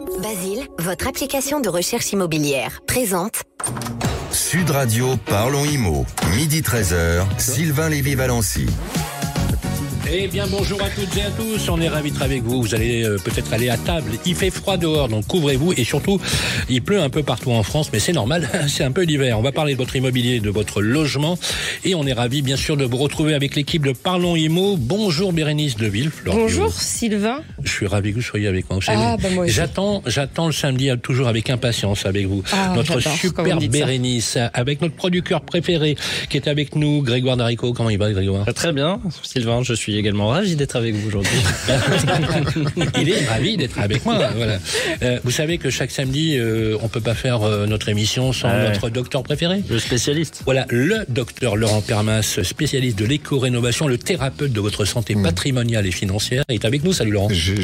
Basile, votre application de recherche immobilière, présente Sud Radio, parlons IMO. Midi 13h, Sylvain Lévy-Valency. Eh bien, bonjour à toutes et à tous. On est ravis d'être avec vous. Vous allez peut-être aller à table. Il fait froid dehors, donc couvrez-vous. Et surtout, il pleut un peu partout en France, mais c'est normal. C'est un peu l'hiver. On va parler de votre immobilier, de votre logement. Et on est ravis, bien sûr, de vous retrouver avec l'équipe de Parlons Immo. Bonjour Bérénice Deville. Bonjour Sylvain. Je suis ravi que vous soyez avec moi. Moi aussi. J'attends le samedi toujours avec impatience avec vous. Notre super Bérénice, avec notre producteur préféré qui est avec nous, Grégoire Darico. Comment il va, Grégoire? Très bien, Sylvain. Je suis également ravi d'être avec vous aujourd'hui. Il est ravi d'être avec moi. Voilà. Vous savez que chaque samedi, on peut pas faire notre émission sans notre docteur préféré. Le spécialiste. Voilà, le docteur Laurent Permas, spécialiste de l'éco-rénovation, le thérapeute de votre santé patrimoniale et financière, est avec nous. Salut Laurent.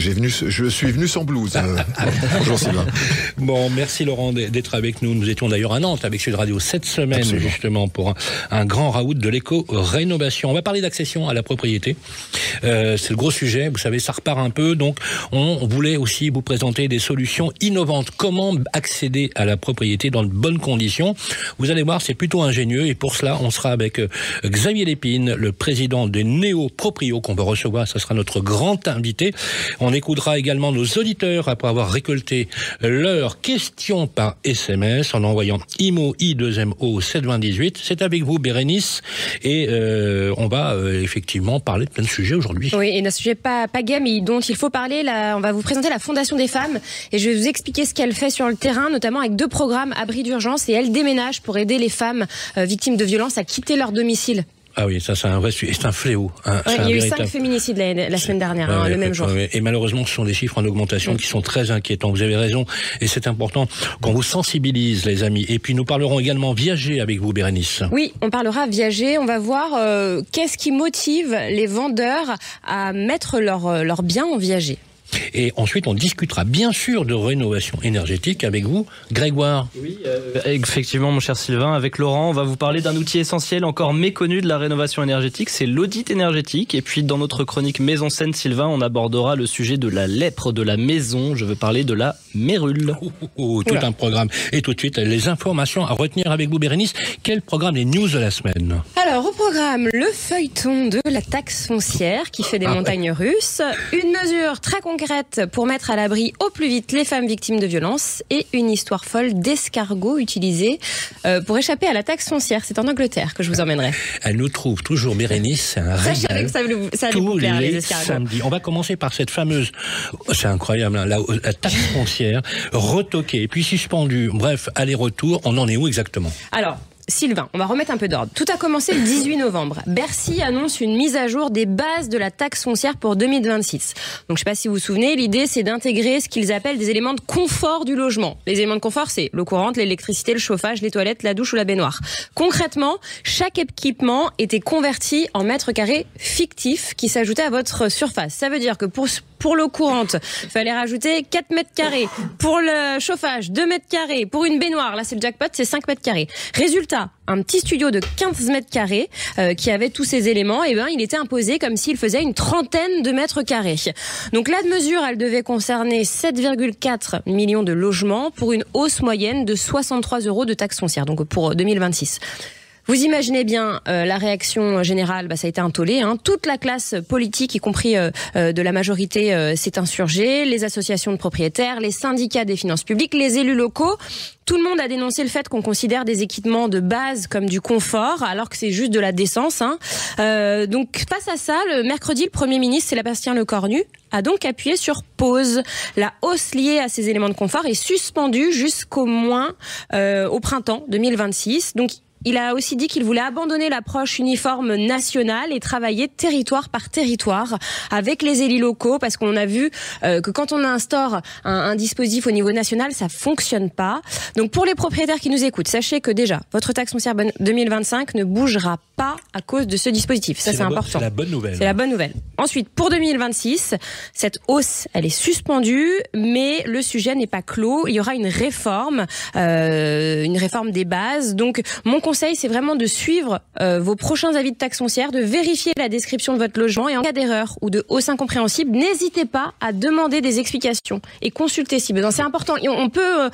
Je suis venu sans blouse. Bonjour Sylvain. Bon, merci Laurent d'être avec nous. Nous étions d'ailleurs à Nantes avec Sud Radio cette semaine. Absolument. Justement pour un grand raout de l'éco-rénovation. On va parler d'accession à la propriété. C'est le gros sujet, vous savez, ça repart un peu, donc on voulait aussi vous présenter des solutions innovantes. Comment accéder à la propriété dans de bonnes conditions? Vous allez voir, c'est plutôt ingénieux, et pour cela, on sera avec Xavier Lépine, le président des Néo-Proprios, qu'on va recevoir, ça sera notre grand invité. On écoutera également nos auditeurs après avoir récolté leurs questions par SMS en envoyant IMO I2MO 72018. C'est avec vous, Bérénice, et on va effectivement parler de plein de sujets aujourd'hui. Oui, et d'un sujet pas gai, mais dont il faut parler. On va vous présenter la Fondation des femmes, et je vais vous expliquer ce qu'elle fait sur le terrain, notamment avec 2 programmes abris d'urgence, et elle déménage pour aider les femmes victimes de violences à quitter leur domicile. Ah oui, ça c'est un vrai sujet, c'est un fléau. Il y a eu 5 féminicides la semaine dernière, le même jour. Et malheureusement, ce sont des chiffres en augmentation qui sont très inquiétants. Vous avez raison, et c'est important qu'on vous sensibilise, les amis. Et puis nous parlerons également viager avec vous, Bérénice. Oui, on parlera viager. On va voir qu'est-ce qui motive les vendeurs à mettre leurs biens en viager. Et ensuite, on discutera bien sûr de rénovation énergétique avec vous, Grégoire. Oui, effectivement, mon cher Sylvain, avec Laurent, on va vous parler d'un outil essentiel encore méconnu de la rénovation énergétique, c'est l'audit énergétique. Et puis, dans notre chronique Maison Saine, Sylvain, on abordera le sujet de la lèpre de la maison. Je veux parler de la mérule. Tout un programme. Et tout de suite, les informations à retenir avec vous, Bérénice. Quel programme, les news de la semaine? Alors, au programme, le feuilleton de la taxe foncière qui fait des montagnes russes, une mesure très concrète pour mettre à l'abri au plus vite les femmes victimes de violences, et une histoire folle d'escargots utilisés pour échapper à la taxe foncière. C'est en Angleterre que je vous emmènerai. Elle nous trouve toujours, Bérénice, c'est un régal. Je savais que ça allait vous plaire, les escargots. Samedis. On va commencer par cette fameuse, c'est incroyable, hein, la taxe foncière retoquée, puis suspendue. Bref, aller-retour, on en est où exactement? Alors, Sylvain, on va remettre un peu d'ordre. Tout a commencé le 18 novembre. Bercy annonce une mise à jour des bases de la taxe foncière pour 2026. Donc, je ne sais pas si vous vous souvenez, l'idée, c'est d'intégrer ce qu'ils appellent des éléments de confort du logement. Les éléments de confort, c'est l'eau courante, l'électricité, le chauffage, les toilettes, la douche ou la baignoire. Concrètement, chaque équipement était converti en mètres carrés fictifs qui s'ajoutaient à votre surface. Ça veut dire que pour l'eau courante, il fallait rajouter 4 mètres carrés. Pour le chauffage, 2 mètres carrés. Pour une baignoire, là c'est le jackpot, c'est 5 mètres carrés. Résultat, un petit studio de 15 mètres carrés qui avait tous ces éléments, il était imposé comme s'il faisait une trentaine de mètres carrés. Donc la mesure, elle devait concerner 7,4 millions de logements pour une hausse moyenne de 63 € de taxe foncière, donc pour 2026. Vous imaginez bien la réaction générale, ça a été un tollé. Toute la classe politique, y compris de la majorité, s'est insurgée. Les associations de propriétaires, les syndicats des finances publiques, les élus locaux. Tout le monde a dénoncé le fait qu'on considère des équipements de base comme du confort, alors que c'est juste de la décence. Donc face à ça, le mercredi, le Premier ministre Sébastien Lecornu a donc appuyé sur pause. La hausse liée à ces éléments de confort est suspendue jusqu'au moins au printemps 2026. Donc il a aussi dit qu'il voulait abandonner l'approche uniforme nationale et travailler territoire par territoire avec les élus locaux, parce qu'on a vu que quand on instaure un dispositif au niveau national, ça fonctionne pas. Donc pour les propriétaires qui nous écoutent, sachez que déjà, votre taxe foncière 2025 ne bougera pas à cause de ce dispositif. Ça, c'est important. C'est la bonne nouvelle. C'est la bonne nouvelle. Ensuite, pour 2026, cette hausse, elle est suspendue, mais le sujet n'est pas clos. Il y aura une réforme des bases. Donc, mon conseil, conseil, c'est vraiment de suivre vos prochains avis de taxe foncière, de vérifier la description de votre logement et en cas d'erreur ou de hausse incompréhensible, n'hésitez pas à demander des explications et consulter si besoin. C'est important. Et on peut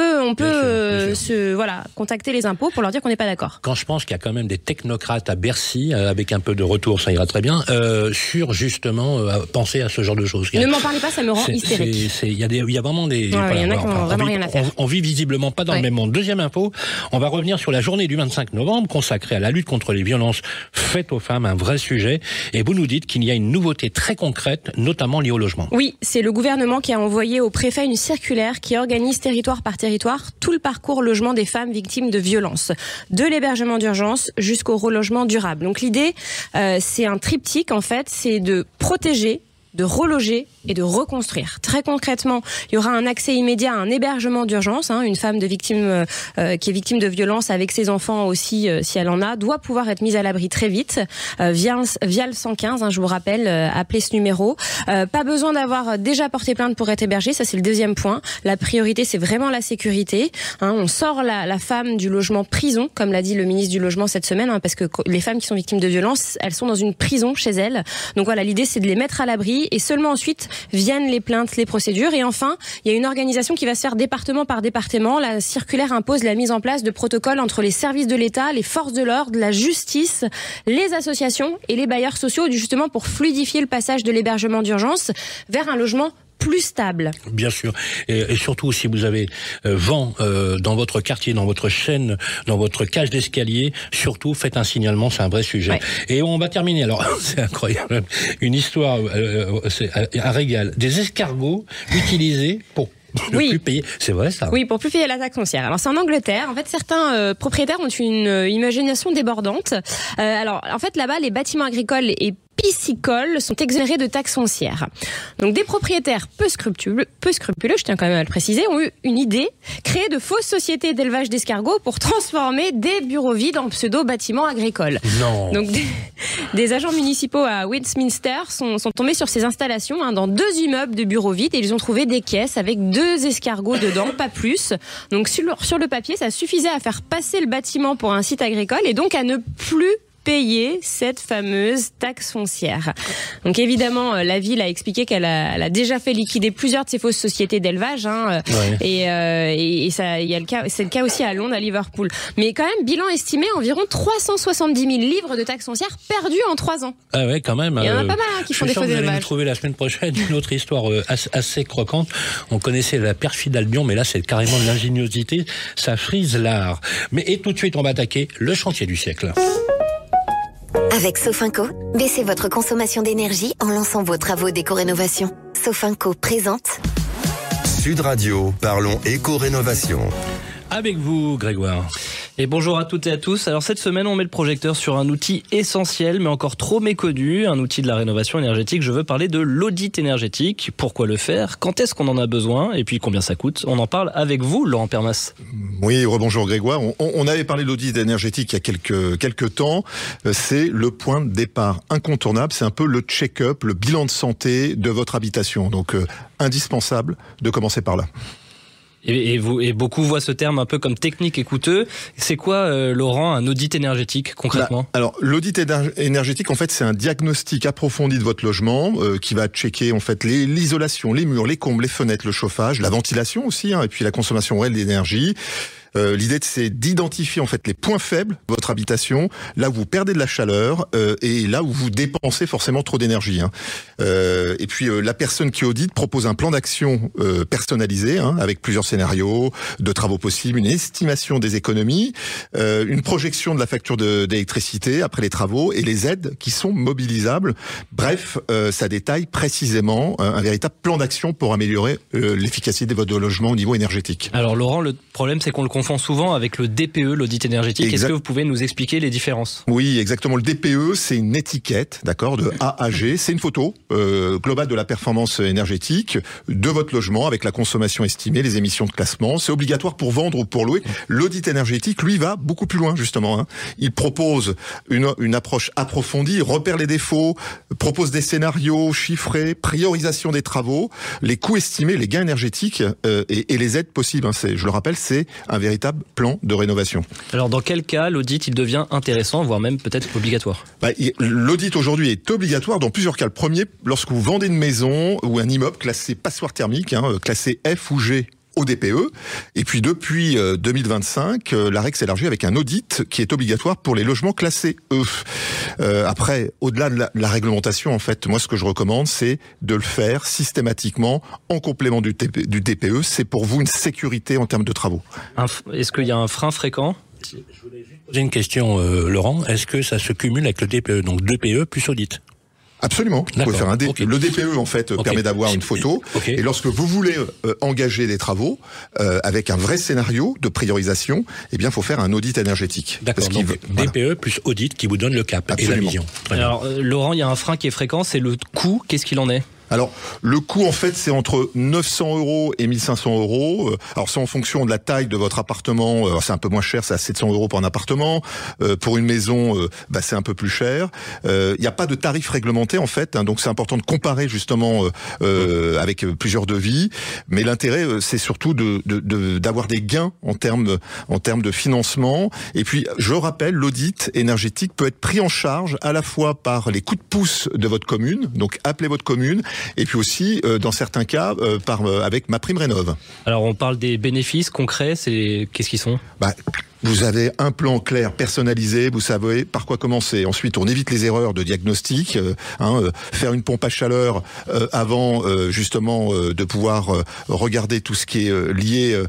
contacter les impôts pour leur dire qu'on n'est pas d'accord. Quand je pense qu'il y a quand même des technocrates à Bercy, avec un peu de retour, ça ira très bien, sur justement penser à ce genre de choses. Ne m'en parlez pas, ça me rend hystérique. Il y a vraiment des... Il y en a qui n'ont vraiment rien à faire. On vit visiblement pas dans le même monde. Deuxième info, on va revenir sur la journée du 25 novembre consacrée à la lutte contre les violences faites aux femmes, un vrai sujet. Et vous nous dites qu'il y a une nouveauté très concrète, notamment liée au logement. Oui, c'est le gouvernement qui a envoyé au préfet une circulaire qui organise territoire par territoire tout le parcours logement des femmes victimes de violences, de l'hébergement d'urgence jusqu'au relogement durable. Donc l'idée, c'est un triptyque en fait, c'est de protéger, de reloger et de reconstruire. Très concrètement, il y aura un accès immédiat à un hébergement d'urgence. Une femme qui est victime de violence avec ses enfants aussi, si elle en a, doit pouvoir être mise à l'abri très vite via le 115. Je vous rappelle, appelez ce numéro. Pas besoin d'avoir déjà porté plainte pour être hébergé. Ça, c'est le deuxième point. La priorité, c'est vraiment la sécurité. On sort la femme du logement prison, comme l'a dit le ministre du Logement cette semaine, parce que les femmes qui sont victimes de violence, elles sont dans une prison chez elles. Donc voilà, l'idée, c'est de les mettre à l'abri et seulement ensuite viennent les plaintes, les procédures. Et enfin, il y a une organisation qui va se faire département par département. La circulaire impose la mise en place de protocoles entre les services de l'État, les forces de l'ordre, la justice, les associations et les bailleurs sociaux, justement pour fluidifier le passage de l'hébergement d'urgence vers un logement plus stable. Bien sûr. Et surtout, si vous avez vent dans votre quartier, dans votre chaîne, dans votre cage d'escalier, surtout faites un signalement, c'est un vrai sujet. Ouais. Et on va terminer. Alors, c'est incroyable. Une histoire, c'est un régal. Des escargots utilisés pour plus payer. C'est vrai ça? Oui, pour plus payer la taxe foncière. Alors c'est en Angleterre. En fait, certains propriétaires ont une imagination débordante. Alors en fait, là-bas, les bâtiments agricoles et piscicoles sont exonérés de taxes foncières. Donc des propriétaires peu scrupuleux, je tiens quand même à le préciser, ont eu une idée, créer de fausses sociétés d'élevage d'escargots pour transformer des bureaux vides en pseudo-bâtiments agricoles. Non. Donc des agents municipaux à Westminster sont tombés sur ces installations dans 2 immeubles de bureaux vides et ils ont trouvé des caisses avec 2 escargots dedans, pas plus. Donc sur le papier, ça suffisait à faire passer le bâtiment pour un site agricole et donc à ne plus payer cette fameuse taxe foncière. Donc évidemment, la ville a expliqué qu'elle a déjà fait liquider plusieurs de ces fausses sociétés d'élevage. Et ça, c'est le cas aussi à Londres, à Liverpool. Mais quand même, bilan estimé environ 370 000 livres de taxes foncières perdus en 3 ans. Ah ouais, quand même. Il y en a pas mal qui font des faux élevages. Vous allez nous trouver la semaine prochaine une autre histoire assez croquante. On connaissait la perfide Albion, mais là c'est carrément de l'ingéniosité. Ça frise l'art. Et tout de suite, on va attaquer le chantier du siècle. Avec Sofinco, baissez votre consommation d'énergie en lançant vos travaux d'éco-rénovation. Sofinco présente Sud Radio, parlons éco-rénovation. Avec vous, Grégoire. Et bonjour à toutes et à tous. Alors cette semaine, on met le projecteur sur un outil essentiel, mais encore trop méconnu, un outil de la rénovation énergétique. Je veux parler de l'audit énergétique. Pourquoi le faire? Quand est-ce qu'on en a besoin? Et puis combien ça coûte? On en parle avec vous, Laurent Permas. Oui, rebonjour Grégoire. On avait parlé de l'audit énergétique il y a quelques temps. C'est le point de départ incontournable. C'est un peu le check-up, le bilan de santé de votre habitation. Donc indispensable de commencer par là. Et beaucoup voient ce terme un peu comme technique et coûteux. C'est quoi, Laurent, un audit énergétique concrètement? Alors, l'audit énergétique, en fait, c'est un diagnostic approfondi de votre logement qui va checker en fait l'isolation, les murs, les combles, les fenêtres, le chauffage, la ventilation aussi, et puis la consommation réelle d'énergie. L'idée, c'est d'identifier en fait les points faibles de votre habitation, là où vous perdez de la chaleur et là où vous dépensez forcément trop d'énergie. Et puis la personne qui audite propose un plan d'action personnalisé avec plusieurs scénarios de travaux possibles, une estimation des économies, une projection de la facture d'électricité après les travaux et les aides qui sont mobilisables. Bref, ça détaille précisément un véritable plan d'action pour améliorer l'efficacité de votre logement au niveau énergétique. Alors Laurent, le problème c'est qu'on le confond souvent avec le DPE, l'audit énergétique. Est-ce que vous pouvez nous expliquer les différences? Oui, exactement. Le DPE, c'est une étiquette, d'accord, de A à G. C'est une photo globale de la performance énergétique de votre logement avec la consommation estimée, les émissions de classement. C'est obligatoire pour vendre ou pour louer. L'audit énergétique, lui, va beaucoup plus loin, justement. Il propose une approche approfondie, repère les défauts, propose des scénarios chiffrés, priorisation des travaux, les coûts estimés, les gains énergétiques et les aides possibles. Je le rappelle, c'est un véritable plan de rénovation. Alors dans quel cas l'audit il devient intéressant, voire même peut-être obligatoire? L'audit aujourd'hui est obligatoire dans plusieurs cas. Le premier, lorsque vous vendez une maison ou un immeuble classé passoire thermique, classé F ou G au DPE. Et puis depuis 2025, la règle s'élargit avec un audit qui est obligatoire pour les logements classés E. Après, au-delà de la réglementation, en fait, moi ce que je recommande, c'est de le faire systématiquement en complément du DPE. C'est pour vous une sécurité en termes de travaux. Est-ce qu'il y a un frein fréquent? Je voulais juste poser une question, Laurent. Est-ce que ça se cumule avec le DPE, donc DPE plus audit? Absolument. Vous pouvez faire un DPE. Okay. Le DPE, en fait, permet d'avoir une photo. Et lorsque vous voulez engager des travaux avec un vrai scénario de priorisation, eh bien, il faut faire un audit énergétique. D'accord. Donc, DPE plus audit qui vous donne le cap. Absolument. Et la vision. Alors, Laurent, il y a un frein qui est fréquent, c'est le coût. Qu'est-ce qu'il en est? Alors, le coût, en fait, c'est entre 900 € et 1500 €. Alors, c'est en fonction de la taille de votre appartement. Alors, c'est un peu moins cher, c'est à 700 € pour un appartement. Pour une maison, c'est un peu plus cher. Il n'y a pas de tarif réglementé, en fait. Donc, c'est important de comparer, justement, avec plusieurs devis. Mais l'intérêt, c'est surtout d'avoir des gains en termes de financement. Et puis, je rappelle, l'audit énergétique peut être pris en charge à la fois par les coups de pouce de votre commune. Donc, appelez votre commune. Et puis aussi, dans certains cas, avec MaPrimeRénov'. Alors, on parle des bénéfices concrets, qu'est-ce qu'ils sont? Vous avez un plan clair, personnalisé, vous savez par quoi commencer. Ensuite, on évite les erreurs de diagnostic. Faire une pompe à chaleur avant, justement, de pouvoir regarder tout ce qui est lié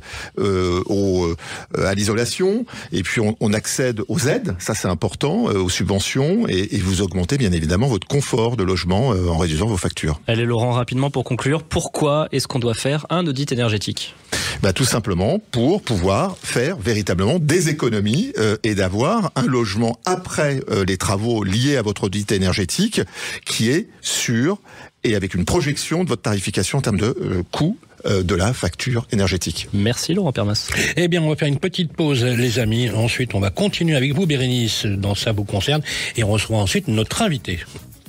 à l'isolation. Et puis, on accède aux aides, ça c'est important, aux subventions, et vous augmentez bien évidemment votre confort de logement en réduisant vos factures. Allez Laurent, rapidement pour conclure, pourquoi est-ce qu'on doit faire un audit énergétique? Tout simplement pour pouvoir faire véritablement des économies et d'avoir un logement après les travaux liés à votre audit énergétique qui est sûr et avec une projection de votre tarification en termes de coût de la facture énergétique. Merci Laurent Permas. Eh bien, on va faire une petite pause, les amis. Ensuite, on va continuer avec vous, Bérénice, dans Ça vous concerne, et on reçoit ensuite notre invité.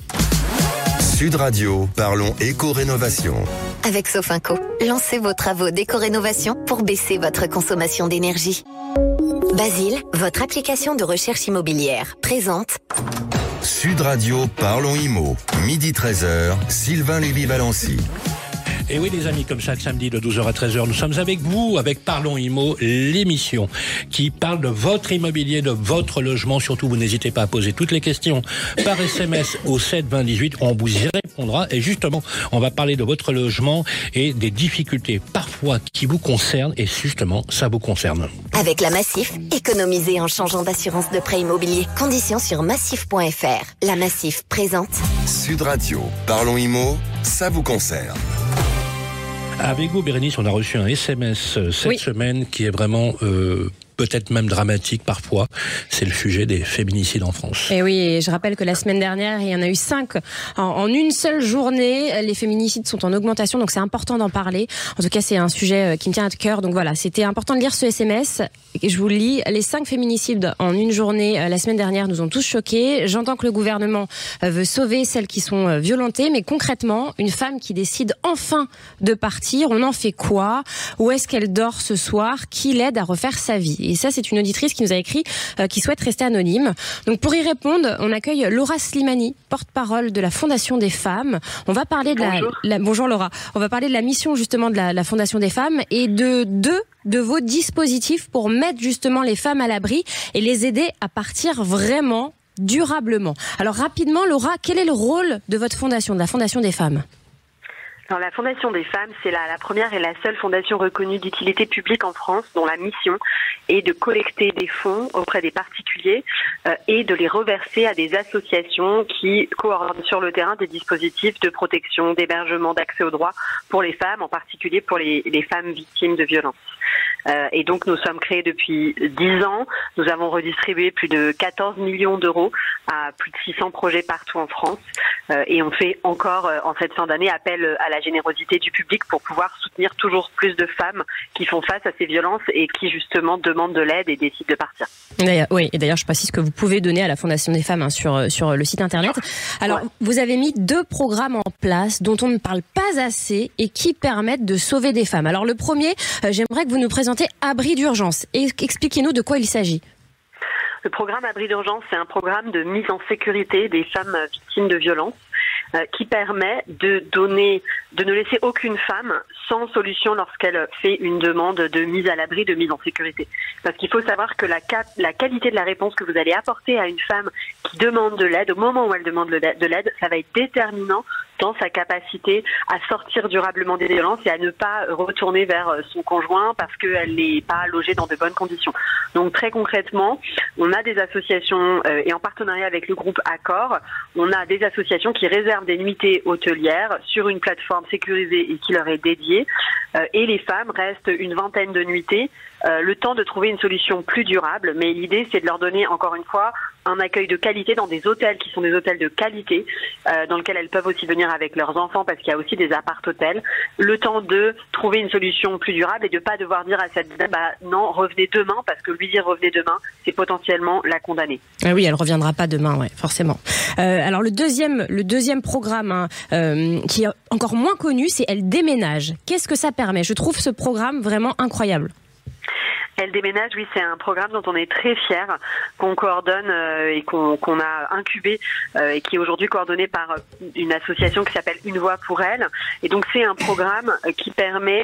Sud Radio, parlons éco-rénovation. Avec Sofinco, lancez vos travaux d'éco-rénovation pour baisser votre consommation d'énergie. Basile, votre application de recherche immobilière, présente Sud Radio, parlons IMO. Midi 13h, Sylvain Lévy-Valency. Et oui les amis, comme chaque samedi de 12h à 13h, nous sommes avec vous, avec Parlons Immo, l'émission qui parle de votre immobilier, de votre logement. Surtout, vous n'hésitez pas à poser toutes les questions par SMS au 7 20 18, on vous y répondra. Et justement, on va parler de votre logement et des difficultés parfois qui vous concernent, et justement, ça vous concerne. Avec la Massif, économisez en changeant d'assurance de prêt immobilier. Conditions sur massif.fr. La Massif présente Sud Radio, parlons IMO, ça vous concerne. Avec vous, Bérénice, on a reçu un SMS cette semaine qui est vraiment peut-être même dramatique parfois. C'est le sujet des féminicides en France. Et oui, et je rappelle que la semaine dernière, il y en a eu 5 en une seule journée. Les féminicides sont en augmentation, donc c'est important d'en parler. En tout cas, c'est un sujet qui me tient à cœur. Donc voilà, c'était important de lire ce SMS. Et je vous le lis, les 5 féminicides en une journée la semaine dernière nous ont tous choqués. J'entends que le gouvernement veut sauver celles qui sont violentées, mais concrètement, une femme qui décide enfin de partir, on en fait quoi? Où est-ce qu'elle dort ce soir? Qui l'aide à refaire sa vie? Et ça, c'est une auditrice qui nous a écrit, qui souhaite rester anonyme. Donc pour y répondre, on accueille Laura Slimani, porte-parole de la Fondation des femmes. On va parler de bonjour Laura. On va parler de la mission justement de la Fondation des femmes et de deux de vos dispositifs pour mettre justement les femmes à l'abri et les aider à partir vraiment durablement. Alors rapidement, Laura, quel est le rôle de votre fondation, de la Fondation des femmes ? Alors, la Fondation des femmes, c'est la première et la seule fondation reconnue d'utilité publique en France dont la mission est de collecter des fonds auprès des particuliers et de les reverser à des associations qui coordonnent sur le terrain des dispositifs de protection, d'hébergement, d'accès aux droits pour les femmes, en particulier pour les femmes victimes de violences. Et donc nous sommes créés depuis 10 ans. Nous avons redistribué plus de 14 millions d'euros à plus de 600 projets partout en France. Et on fait encore en cette fin d'année appel à la générosité du public pour pouvoir soutenir toujours plus de femmes qui font face à ces violences et qui justement demandent de l'aide et décident de partir. Oui, et d'ailleurs je précise que vous pouvez donner à la Fondation des femmes sur le site internet. Alors vous avez mis 2 programmes en place dont on ne parle pas assez et qui permettent de sauver des femmes. Alors le premier, j'aimerais que vous nous présentiez présenté Abri d'urgence. Expliquez-nous de quoi il s'agit. Le programme Abri d'urgence, c'est un programme de mise en sécurité des femmes victimes de violences qui permet de ne laisser aucune femme sans solution lorsqu'elle fait une demande de mise à l'abri, de mise en sécurité. Parce qu'il faut savoir que la qualité de la réponse que vous allez apporter à une femme qui demande de l'aide, au moment où elle demande de l'aide, ça va être déterminant dans sa capacité à sortir durablement des violences et à ne pas retourner vers son conjoint parce qu'elle n'est pas logée dans de bonnes conditions. Donc très concrètement, on a des associations et en partenariat avec le groupe Accor, on a des associations qui réservent des nuitées hôtelières sur une plateforme sécurisée et qui leur est dédiée. Et les femmes restent une vingtaine de nuitées, le temps de trouver une solution plus durable. Mais l'idée, c'est de leur donner, encore une fois, un accueil de qualité dans des hôtels qui sont des hôtels de qualité, dans lesquels elles peuvent aussi venir avec leurs enfants parce qu'il y a aussi des appart-hôtels. Le temps de trouver une solution plus durable et de pas devoir dire à cette dame, non, revenez demain, parce que lui dire revenez demain, c'est potentiellement la condamner. Ah oui, elle reviendra pas demain, ouais, forcément. Alors le deuxième programme qui est encore moins connu, c'est Elle déménage. Qu'est-ce que ça permet ? Je trouve ce programme vraiment incroyable. Elle déménage, oui, c'est un programme dont on est très fiers, qu'on coordonne et qu'on a incubé et qui est aujourd'hui coordonné par une association qui s'appelle Une Voix pour Elle. Et donc c'est un programme qui permet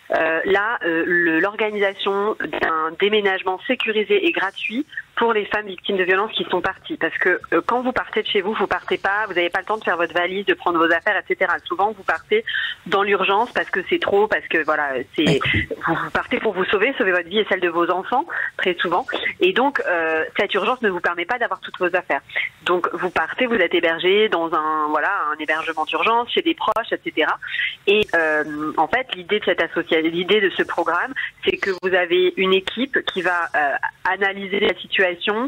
l'organisation d'un déménagement sécurisé et gratuit pour les femmes victimes de violences qui sont parties. Parce que quand vous partez de chez vous, vous partez pas, vous n'avez pas le temps de faire votre valise, de prendre vos affaires, etc. Souvent, vous partez dans l'urgence parce que c'est trop, parce que voilà, vous partez pour vous sauver votre vie et celle de vos enfants, très souvent. Et donc, cette urgence ne vous permet pas d'avoir toutes vos affaires. Donc, vous partez, vous êtes hébergé dans un hébergement d'urgence chez des proches, etc. Et en fait, l'idée de cette association, l'idée de ce programme, c'est que vous avez une équipe qui va analyser la situation,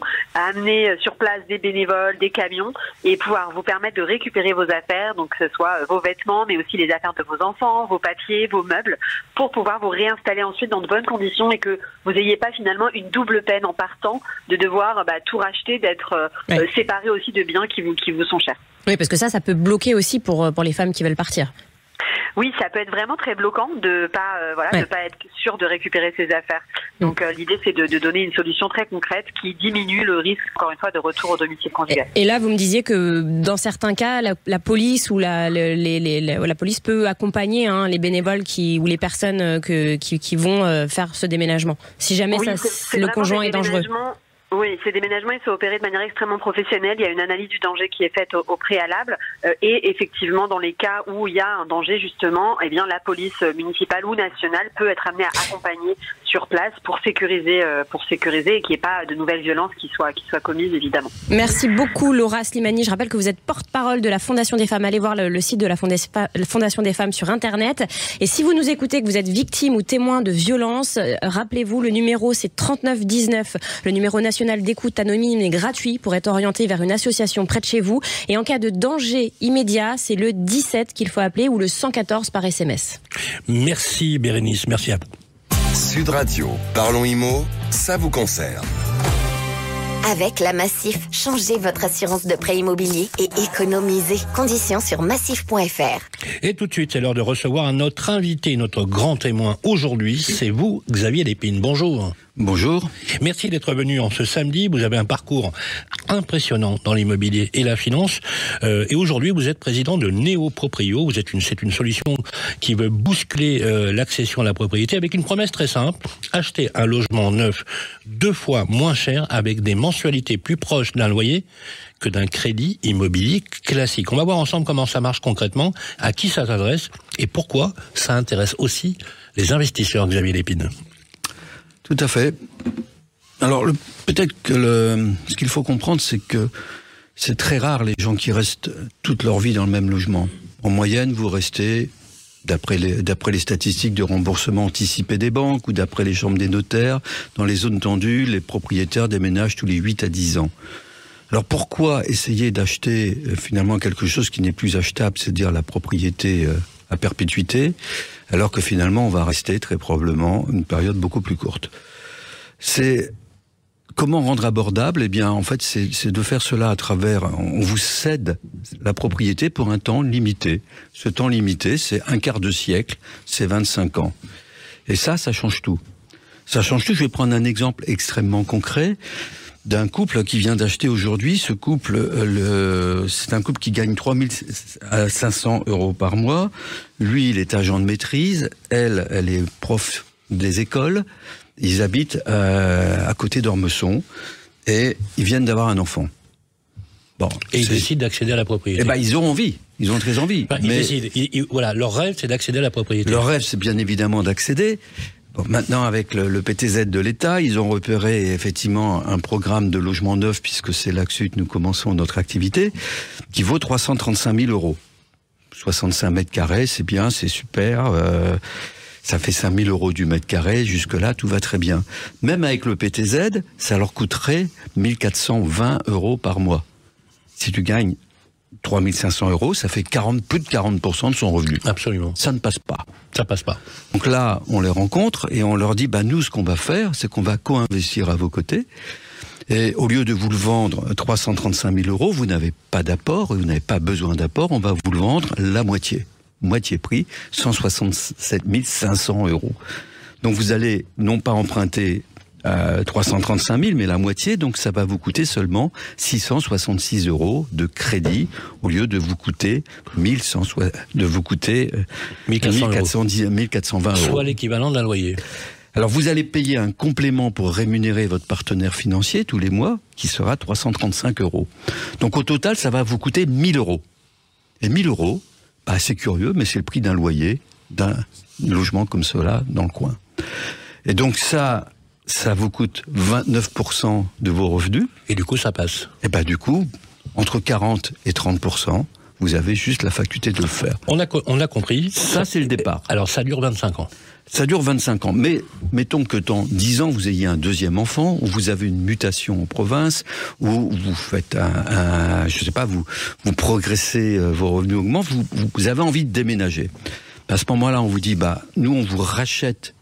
amener sur place des bénévoles, des camions et pouvoir vous permettre de récupérer vos affaires, donc que ce soit vos vêtements, mais aussi les affaires de vos enfants, vos papiers, vos meubles, pour pouvoir vous réinstaller ensuite dans de bonnes conditions et que vous n'ayez pas finalement une double peine en partant de devoir tout racheter, d'être séparé aussi de biens qui vous sont chers. Oui, parce que ça peut bloquer aussi pour les femmes qui veulent partir. Oui, ça peut être vraiment très bloquant de pas être sûr de récupérer ses affaires. Donc l'idée, c'est de donner une solution très concrète qui diminue le risque, encore une fois, de retour au domicile conjugal. Et là, vous me disiez que dans certains cas, la police ou la police peut accompagner les bénévoles ou les personnes qui vont faire ce déménagement. Si jamais le conjoint est dangereux. Oui, ces déménagements, ils sont opérés de manière extrêmement professionnelle. Il y a une analyse du danger qui est faite au préalable. Et effectivement, dans les cas où il y a un danger, justement, eh bien, la police municipale ou nationale peut être amenée à accompagner sur place pour sécuriser et qu'il n'y ait pas de nouvelles violences qui soient commises, évidemment. Merci beaucoup, Laura Slimani. Je rappelle que vous êtes porte-parole de la Fondation des femmes. Allez voir le site de la Fondation des femmes sur Internet. Et si vous nous écoutez, que vous êtes victime ou témoin de violences, rappelez-vous, le numéro, c'est 3919, le numéro national d'écoute anonyme et gratuit pour être orienté vers une association près de chez vous. Et en cas de danger immédiat, c'est le 17 qu'il faut appeler ou le 114 par SMS. Merci Bérénice, merci à vous. Sud Radio, Parlons Immo, ça vous concerne. Avec la Massif, changez votre assurance de prêt immobilier et économisez. Conditions sur massif.fr. Et tout de suite, c'est l'heure de recevoir notre invité, notre grand témoin aujourd'hui. C'est vous, Xavier Lépine. Bonjour. Bonjour. Merci d'être venu en ce samedi. Vous avez un parcours impressionnant dans l'immobilier et la finance. Et aujourd'hui, vous êtes président de Néo-Proprio. C'est une solution qui veut bousculer l'accession à la propriété avec une promesse très simple. Acheter un logement neuf 2 fois moins cher avec des mensualités plus proches d'un loyer que d'un crédit immobilier classique. On va voir ensemble comment ça marche concrètement, à qui ça s'adresse et pourquoi ça intéresse aussi les investisseurs, Xavier Lépine. Tout à fait. Alors, peut-être que ce qu'il faut comprendre, c'est que c'est très rare les gens qui restent toute leur vie dans le même logement. En moyenne, vous restez, d'après les statistiques de remboursement anticipé des banques ou d'après les chambres des notaires, dans les zones tendues, les propriétaires déménagent tous les 8 à 10 ans. Alors pourquoi essayer d'acheter finalement quelque chose qui n'est plus achetable, c'est-à-dire la propriété à perpétuité, alors que finalement on va rester très probablement une période beaucoup plus courte. C'est comment rendre abordable ? Eh bien, en fait, c'est de faire cela à travers. On vous cède la propriété pour un temps limité. Ce temps limité, c'est un quart de siècle, c'est 25 ans. Et ça change tout. Ça change tout. Je vais prendre un exemple extrêmement concret d'un couple qui vient d'acheter aujourd'hui. Ce couple, c'est un couple qui gagne 3 500 € par mois. Lui, il est agent de maîtrise. Elle est prof des écoles. Ils habitent à côté d'Ormesson et ils viennent d'avoir un enfant. Bon, et ils décident d'accéder à la propriété. Eh ben, ils ont envie. Ils ont très envie. Enfin, mais ils décident. Voilà, leur rêve, c'est d'accéder à la propriété. Leur rêve, c'est bien évidemment d'accéder. Bon, maintenant, avec le PTZ de l'État, ils ont repéré effectivement un programme de logement neuf, puisque c'est là que nous commençons notre activité, qui vaut 335 000 €. 65 mètres carrés, c'est bien, c'est super. Ça fait 5 000 € du mètre carré. Jusque-là, tout va très bien. Même avec le PTZ, ça leur coûterait 1 420 € par mois. Si tu gagnes 3 500 €, ça fait plus de 40% de son revenu. Absolument. Ça ne passe pas. Ça passe pas. Donc là, on les rencontre et on leur dit, nous, ce qu'on va faire, c'est qu'on va co-investir à vos côtés. Et au lieu de vous le vendre 335 000 €, vous n'avez pas d'apport, vous n'avez pas besoin d'apport, on va vous le vendre la moitié. Moitié prix, 167 500 €. Donc vous allez non pas emprunter 335 000, mais la moitié, donc ça va vous coûter seulement 666 € de crédit au lieu de vous coûter 1420 €. Soit l'équivalent d'un loyer. Alors vous allez payer un complément pour rémunérer votre partenaire financier tous les mois, qui sera 335 €. Donc au total, ça va vous coûter 1 000 €. Et 1 000 €, c'est curieux, mais c'est le prix d'un loyer, d'un logement comme cela dans le coin. Et donc ça vous coûte 29% de vos revenus. Et du coup, ça passe. Et du coup, entre 40 et 30%, vous avez juste la faculté de le faire. On a compris. Ça, c'est le départ. Alors, ça dure 25 ans. Ça dure 25 ans. Mais mettons que dans 10 ans, vous ayez un deuxième enfant, ou vous avez une mutation en province, ou vous faites je sais pas, vous progressez, vos revenus augmentent, vous avez envie de déménager. À ce moment-là, on vous dit, nous, on vous rachète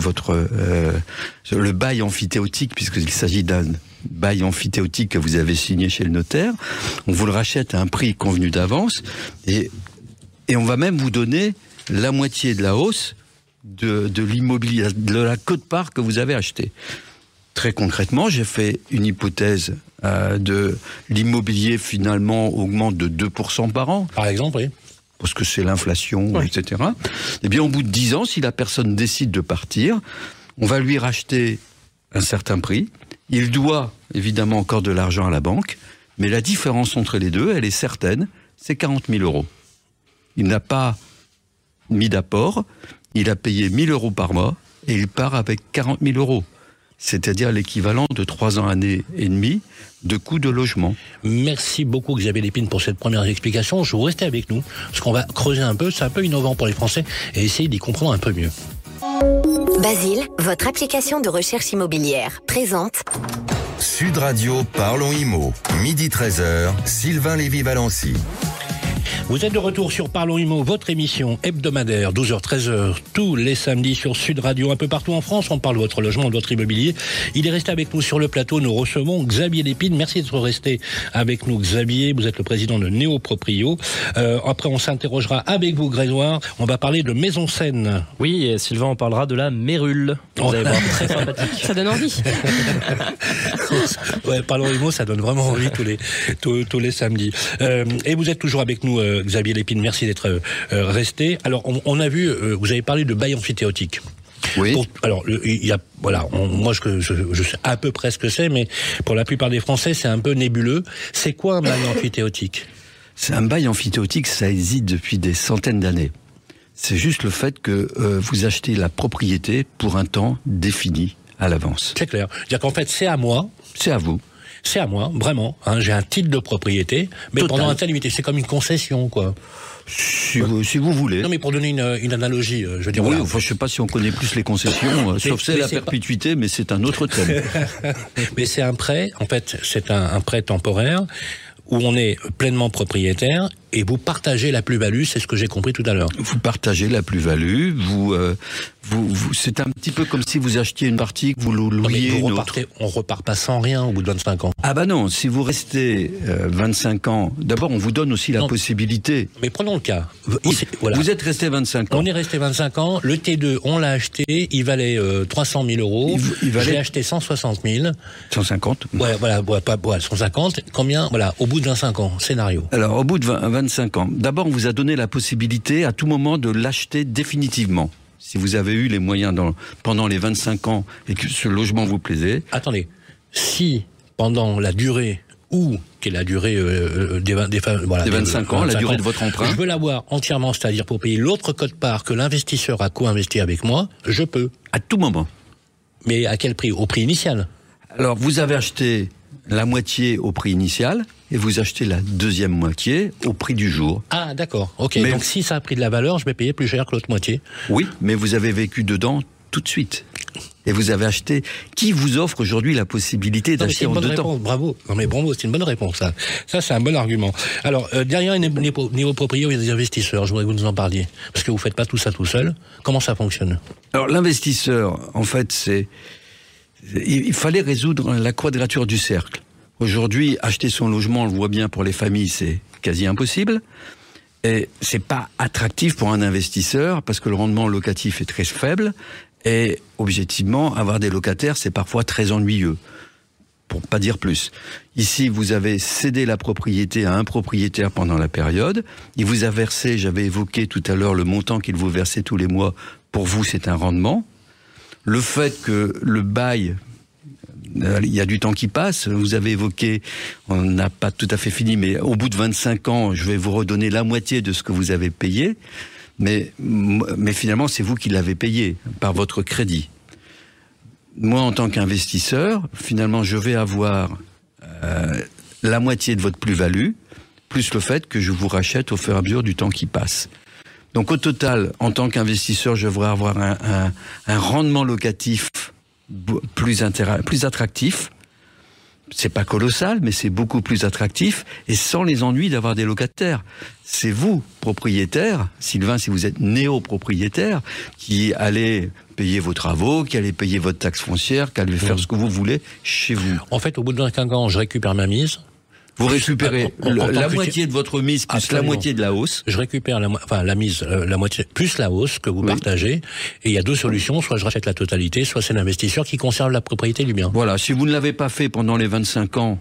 le bail amphithéotique, puisqu'il s'agit d'un bail amphithéotique que vous avez signé chez le notaire. On vous le rachète à un prix convenu d'avance, et on va même vous donner la moitié de la hausse de l'immobilier, de la quote-part que vous avez acheté. Très concrètement, j'ai fait une hypothèse de l'immobilier finalement augmente de 2% par an. Par exemple, oui. Parce que c'est l'inflation, etc. Eh bien, au bout de 10 ans, si la personne décide de partir, on va lui racheter un certain prix. Il doit, évidemment, encore de l'argent à la banque, mais la différence entre les deux, elle est certaine, c'est 40 000 €. Il n'a pas mis d'apport, il a payé 1 000 € par mois, et il part avec 40 000 €. C'est-à-dire l'équivalent de 3 ans, années et demie de coût de logement. Merci beaucoup Xavier Lépine pour cette première explication. Je vous restez avec nous, parce qu'on va creuser un peu, c'est un peu innovant pour les Français, et essayer d'y comprendre un peu mieux. Basile, votre application de recherche immobilière, présente Sud Radio, parlons IMO. Midi 13h, Sylvain Lévy-Valency. Vous êtes de retour sur Parlons Immo, votre émission hebdomadaire, 12h-13h, tous les samedis sur Sud Radio, un peu partout en France. On parle de votre logement, de votre immobilier. Il est resté avec nous sur le plateau. Nous recevons Xavier Lépine. Merci d'être resté avec nous, Xavier. Vous êtes le président de Néo-Proprio. Après, on s'interrogera avec vous, Grégoire. On va parler de Maison Seine. Oui, et Sylvain, on parlera de la Mérule. Vous allez voir, très sympathique. Ça donne envie. Ouais, Parlons Immo, ça donne vraiment envie tous les samedis. Et vous êtes toujours avec nous, Xavier Lépine, merci d'être resté. Alors, on a vu, vous avez parlé de bail amphithéotique. Oui. Moi, je sais à peu près ce que c'est, mais pour la plupart des Français, c'est un peu nébuleux. C'est quoi un bail amphithéotique ? C'est un bail amphithéotique, ça existe depuis des centaines d'années. C'est juste le fait que vous achetez la propriété pour un temps défini à l'avance. C'est clair. C'est-à-dire qu'en fait, c'est à moi. C'est à vous. C'est à moi, vraiment. J'ai un titre de propriété, mais total. Pendant un temps limité. C'est comme une concession, quoi. Si vous voulez. Non, mais pour donner une analogie, je veux dire. Oui, voilà. je sais pas si on connaît plus les concessions, sauf c'est la perpétuité, mais c'est un autre thème. Mais c'est un prêt, en fait, c'est un prêt temporaire où on est pleinement propriétaire et vous partagez la plus-value, c'est ce que j'ai compris tout à l'heure. Vous partagez la plus-value, c'est un petit peu comme si vous achetiez une partie, que vous louiez une autre. On repart pas sans rien au bout de 25 ans. Ah bah non, si vous restez 25 ans, d'abord on vous donne aussi la possibilité. Mais prenons le cas. Vous êtes resté 25 ans. On est resté 25 ans, le T2, on l'a acheté, il valait 300 000 euros, je l'ai acheté 160 000. 150. Ouais, voilà, 150. Combien, voilà, au bout de 25 ans, scénario. Alors, au bout de 25 ans, d'abord, on vous a donné la possibilité à tout moment de l'acheter définitivement. Si vous avez eu les moyens pendant les 25 ans et que ce logement vous plaisait. Attendez, si pendant la durée qui est la durée des 25 ans, la durée de votre emprunt. Je veux l'avoir entièrement, c'est-à-dire pour payer l'autre quote-part que l'investisseur a co-investi avec moi, je peux. À tout moment. Mais à quel prix? Au prix initial. Alors, vous avez acheté la moitié au prix initial et vous achetez la deuxième moitié au prix du jour. Ah, d'accord. Ok. Donc, si ça a pris de la valeur, je vais payer plus cher que l'autre moitié. Oui, mais vous avez vécu dedans tout de suite. Et vous avez acheté. Qui vous offre aujourd'hui la possibilité d'acheter en 2 temps? Bravo. Non mais bravo, c'est une bonne réponse. Ça c'est un bon argument. Alors derrière niveau propriétaire, il y a des investisseurs. Je voudrais que vous nous en parliez parce que vous faites pas tout ça tout seul. Comment ça fonctionne? Alors l'investisseur, en fait, il fallait résoudre la quadrature du cercle. Aujourd'hui, acheter son logement, on le voit bien pour les familles, c'est quasi impossible. Et c'est pas attractif pour un investisseur parce que le rendement locatif est très faible. Et objectivement, avoir des locataires, c'est parfois très ennuyeux, pour pas dire plus. Ici, vous avez cédé la propriété à un propriétaire pendant la période. Il vous a versé, j'avais évoqué tout à l'heure le montant qu'il vous versait tous les mois. Pour vous, c'est un rendement. Le fait que le bail, il y a du temps qui passe. Vous avez évoqué, on n'a pas tout à fait fini, mais au bout de 25 ans, je vais vous redonner la moitié de ce que vous avez payé. Mais finalement, c'est vous qui l'avez payé par votre crédit. Moi, en tant qu'investisseur, finalement, je vais avoir la moitié de votre plus-value, plus le fait que je vous rachète au fur et à mesure du temps qui passe. Donc, au total, en tant qu'investisseur, je devrais avoir un rendement locatif plus attractif. C'est pas colossal, mais c'est beaucoup plus attractif et sans les ennuis d'avoir des locataires. C'est vous, propriétaire, Sylvain, si vous êtes néo-propriétaire, qui allez payer vos travaux, qui allez payer votre taxe foncière, qui allez faire ce que vous voulez chez vous. En fait, au bout de 25 ans, je récupère ma mise. Vous récupérez la moitié de votre mise plus la moitié de la hausse. Je récupère la mise, la moitié plus la hausse que vous partagez. Et il y a 2 solutions. Soit je rachète la totalité, soit c'est l'investisseur qui conserve la propriété du bien. Voilà. Si vous ne l'avez pas fait pendant les 25 ans,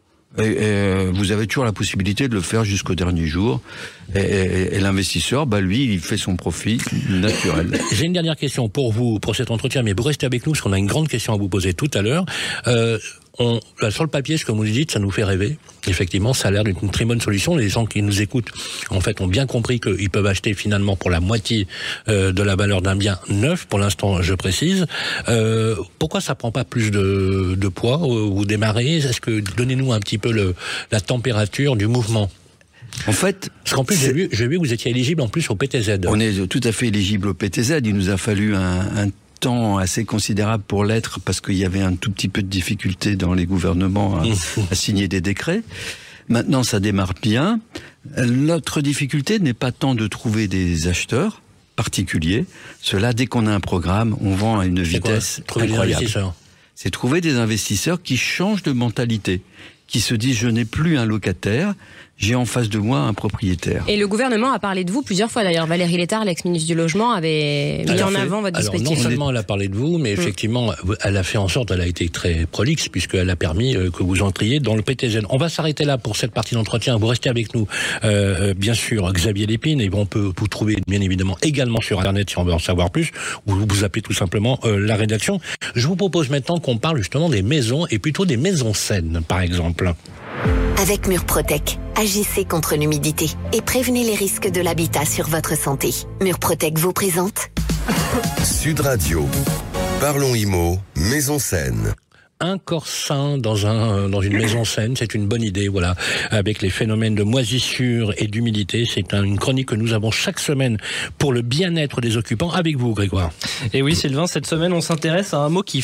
vous avez toujours la possibilité de le faire jusqu'au dernier jour. Et l'investisseur, lui, il fait son profit naturel. J'ai une dernière question pour vous, pour cet entretien, mais vous restez avec nous parce qu'on a une grande question à vous poser tout à l'heure. Sur le papier, ce que vous nous dites, ça nous fait rêver. Effectivement, ça a l'air d'une très bonne solution. Les gens qui nous écoutent, en fait, ont bien compris qu'ils peuvent acheter finalement pour la moitié de la valeur d'un bien neuf. Pour l'instant, je précise. Pourquoi ça prend pas plus de poids ou démarrer? Est-ce que donnez-nous un petit peu la température du mouvement? En fait, parce qu'en plus j'ai vu que vous étiez éligible en plus au PTZ. On est tout à fait éligible au PTZ. Il nous a fallu un temps assez considérable pour l'être parce qu'il y avait un tout petit peu de difficulté dans les gouvernements à signer des décrets. Maintenant, ça démarre bien. Notre difficulté n'est pas tant de trouver des acheteurs particuliers. Cela, dès qu'on a un programme, on vend à une vitesse incroyable. C'est trouver des investisseurs qui changent de mentalité, qui se disent je n'ai plus un locataire, j'ai en face de moi un propriétaire. Et le gouvernement a parlé de vous plusieurs fois d'ailleurs. Valérie Létard, l'ex-ministre du Logement, avait mis en avant votre dispositif. Non seulement elle a parlé de vous, mais effectivement, elle a fait en sorte, elle a été très prolixe, puisqu'elle a permis que vous entriez dans le PTZ. On va s'arrêter là pour cette partie d'entretien. Vous restez avec nous, bien sûr, Xavier Lépine, et on peut vous trouver bien évidemment également sur Internet si on veut en savoir plus, ou vous appelez tout simplement la rédaction. Je vous propose maintenant qu'on parle justement des maisons, et plutôt des maisons saines, par exemple. Avec Murprotec, agissez contre l'humidité et prévenez les risques de l'habitat sur votre santé. Murprotec vous présente Sud Radio. Parlons Immo, maison saine. Un corps sain dans une maison saine, c'est une bonne idée, voilà. Avec les phénomènes de moisissure et d'humidité, c'est une chronique que nous avons chaque semaine pour le bien-être des occupants avec vous, Grégoire. Et oui, Sylvain, cette semaine, on s'intéresse à un mot qui fait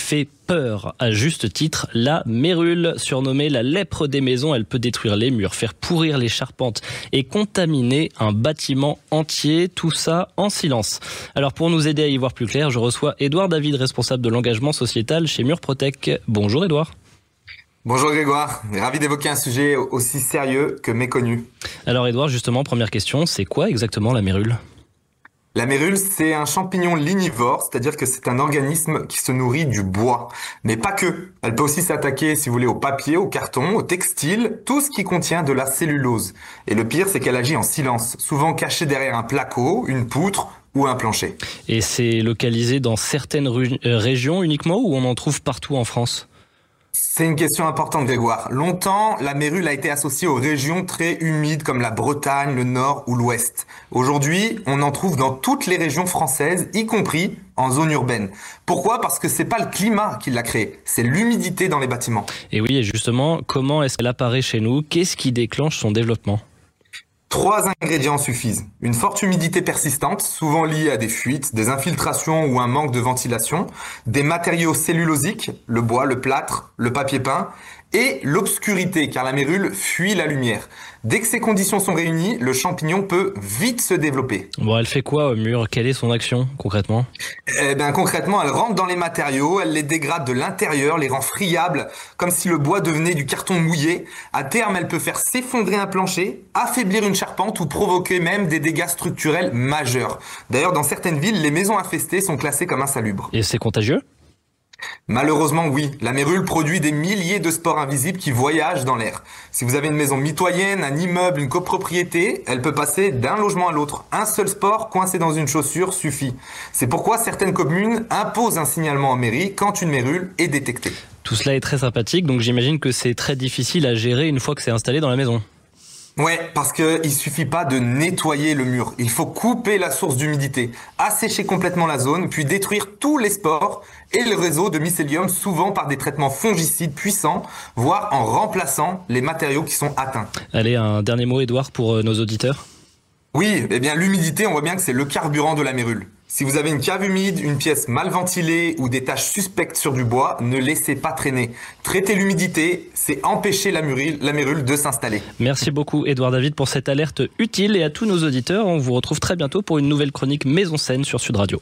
peur, à juste titre, la mérule. Surnommée la lèpre des maisons, elle peut détruire les murs, faire pourrir les charpentes et contaminer un bâtiment entier. Tout ça en silence. Alors pour nous aider à y voir plus clair, je reçois Édouard David, responsable de l'engagement sociétal chez Murprotec. Bonjour Édouard. Bonjour Grégoire, ravi d'évoquer un sujet aussi sérieux que méconnu. Alors Édouard, justement, première question, c'est quoi exactement la mérule ? La mérule, c'est un champignon lignivore, c'est-à-dire que c'est un organisme qui se nourrit du bois. Mais pas que. Elle peut aussi s'attaquer, si vous voulez, au papier, au carton, au textile, tout ce qui contient de la cellulose. Et le pire, c'est qu'elle agit en silence, souvent cachée derrière un placo, une poutre ou un plancher. Et c'est localisé dans certaines régions uniquement ou on en trouve partout en France ? C'est une question importante, Grégoire. Longtemps, la mérule a été associée aux régions très humides comme la Bretagne, le Nord ou l'Ouest. Aujourd'hui, on en trouve dans toutes les régions françaises, y compris en zone urbaine. Pourquoi ? Parce que c'est pas le climat qui l'a créée, c'est l'humidité dans les bâtiments. Et oui, et justement, comment est-ce qu'elle apparaît chez nous ? Qu'est-ce qui déclenche son développement ? 3 ingrédients suffisent. Une forte humidité persistante, souvent liée à des fuites, des infiltrations ou un manque de ventilation, des matériaux cellulosiques, le bois, le plâtre, le papier peint, et l'obscurité, car la mérule fuit la lumière. Dès que ces conditions sont réunies, le champignon peut vite se développer. Bon, elle fait quoi au mur ? Quelle est son action, concrètement ? Concrètement, elle rentre dans les matériaux, elle les dégrade de l'intérieur, les rend friables, comme si le bois devenait du carton mouillé. À terme, elle peut faire s'effondrer un plancher, affaiblir une charpente ou provoquer même des dégâts structurels majeurs. D'ailleurs, dans certaines villes, les maisons infestées sont classées comme insalubres. Et c'est contagieux ? Malheureusement, oui. La mérule produit des milliers de spores invisibles qui voyagent dans l'air. Si vous avez une maison mitoyenne, un immeuble, une copropriété, elle peut passer d'un logement à l'autre. Un seul spore coincé dans une chaussure suffit. C'est pourquoi certaines communes imposent un signalement en mairie quand une mérule est détectée. Tout cela est très sympathique, donc j'imagine que c'est très difficile à gérer une fois que c'est installé dans la maison. Ouais, parce qu'il suffit pas de nettoyer le mur. Il faut couper la source d'humidité, assécher complètement la zone, puis détruire tous les spores et le réseau de mycélium, souvent par des traitements fongicides puissants, voire en remplaçant les matériaux qui sont atteints. Allez, un dernier mot, Édouard, pour nos auditeurs. Oui, l'humidité, on voit bien que c'est le carburant de la mérule. Si vous avez une cave humide, une pièce mal ventilée ou des taches suspectes sur du bois, ne laissez pas traîner. Traiter l'humidité, c'est empêcher la mérule de s'installer. Merci beaucoup Édouard David pour cette alerte utile et à tous nos auditeurs, on vous retrouve très bientôt pour une nouvelle chronique Maison Saine sur Sud Radio.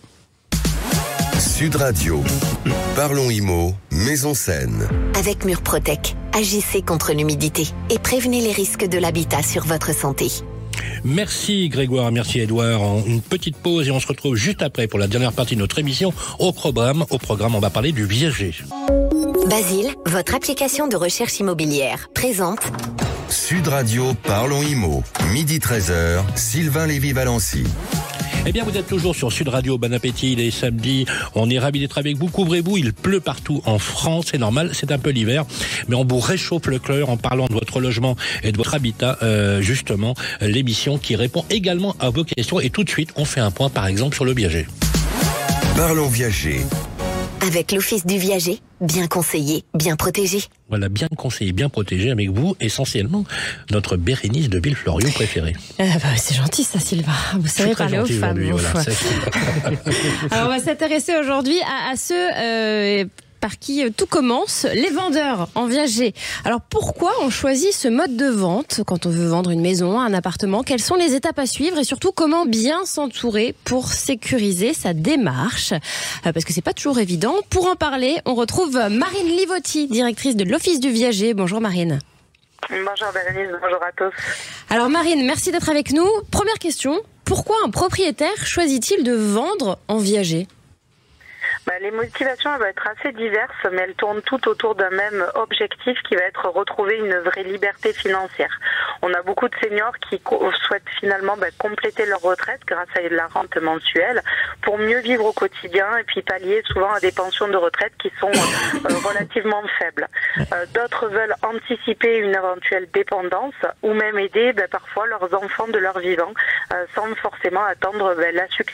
Sud Radio. Parlons IMO, Maison Saine. Avec Murprotec, agissez contre l'humidité et prévenez les risques de l'habitat sur votre santé. Merci Grégoire, merci Édouard. Une petite pause et on se retrouve juste après pour la dernière partie de notre émission. Au programme, on va parler du viager. Basile, votre application de recherche immobilière, présente Sud Radio, Parlons IMO. Midi 13h, Sylvain Lévy-Valency. Eh bien, vous êtes toujours sur Sud Radio. Bon appétit, il est samedi. On est ravis d'être avec vous. Couvrez-vous, il pleut partout en France. C'est normal, c'est un peu l'hiver. Mais on vous réchauffe le cœur en parlant de votre logement et de votre habitat. Justement, l'émission qui répond également à vos questions. Et tout de suite, on fait un point, par exemple, sur le viager. Parlons viager. avec l'Office du viager, bien conseillé, bien protégé. Voilà, bien conseillé, bien protégé avec vous, essentiellement, notre Bérénice de Villefloriot préférée. C'est gentil ça, Sylvain. Vous savez parler aux femmes. Voilà, alors, on va s'intéresser aujourd'hui à ceux par qui tout commence, les vendeurs en viager. Alors pourquoi on choisit ce mode de vente quand on veut vendre une maison, un appartement? Quelles sont les étapes à suivre et surtout comment bien s'entourer pour sécuriser sa démarche? Parce que c'est pas toujours évident. Pour en parler, on retrouve Marine Livotti, directrice de l'Office du viager. Bonjour Marine. Bonjour Bérénice, bonjour à tous. Alors Marine, merci d'être avec nous. Première question, pourquoi un propriétaire choisit-il de vendre en viager ? Les motivations vont être assez diverses, mais elles tournent toutes autour d'un même objectif qui va être retrouver une vraie liberté financière. On a beaucoup de seniors qui souhaitent finalement compléter leur retraite grâce à de la rente mensuelle pour mieux vivre au quotidien et puis pallier souvent à des pensions de retraite qui sont relativement faibles. D'autres veulent anticiper une éventuelle dépendance ou même aider parfois leurs enfants de leur vivant sans forcément attendre la succession.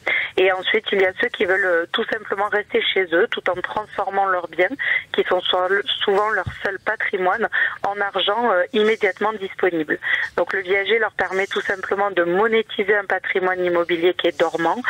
Et ensuite, il y a ceux qui veulent tout simplement rester chez eux tout en transformant leurs biens, qui sont souvent leur seul patrimoine, en argent immédiatement disponible. Donc le viager leur permet tout simplement de monétiser un patrimoine immobilier qui est dormant,